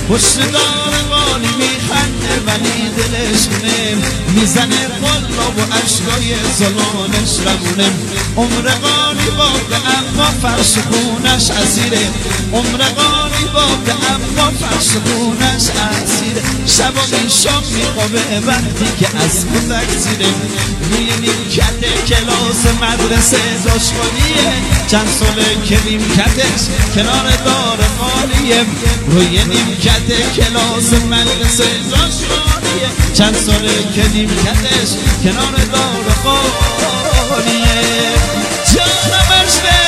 پشت دار بانی میخنده ولی دلش خونه میزنه قلا و عشقای زلانش رمونه عمر قانی باده اما فرش خونش اسیره عمر قانی باده اما فرش خونش اسیره شبا میشام میخوابه وقتی که از کودک زیره روی نیمکت کلاس مدرسه داشتانیه چند ساله که نیمکتش کنار دار خالیه روی نیمکت کلاس مدرسه داشتانیه چند ساله که نیمکتش کنار دار خالیه جانم اشته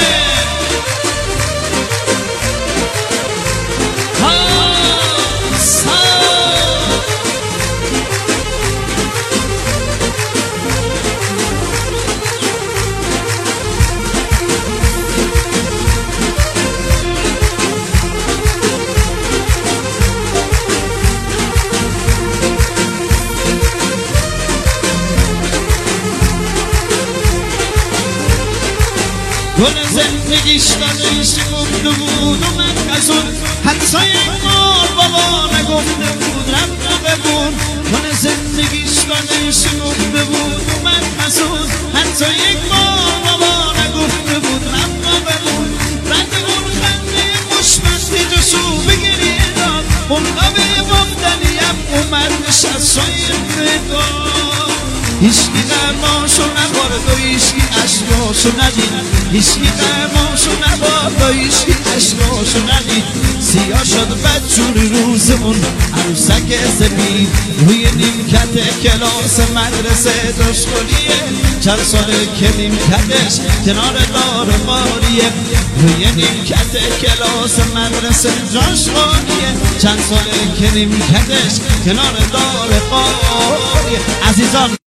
گل زندگیش دادش گفته بود و من قصور حتی یک بار بابا نگفته بود رفت و ببون گل زندگیش دادش گفته بود و من قصور حتی یک بار بابا نگفته بود رفت و ببون رد اون خنده خوشبختی جسو بگریه داد اون قبه بافتنیم اومد نشست شاید داد هیچکی درماشو نبارد و هیچکی عشقاشو ندید هیچکی درماشو نبارد و هیچکی عشقاشو ندید سیاه شد بدجوری روز اون عروسک سپید روی نیمکت کلاس مدرسه داشتانیه چند ساله که نیمکتش کنار دار خالیه روی نیمکت کلاس مدرسه داشتانیه چند ساله که نیمکتش کنار دار خالیه عزیزان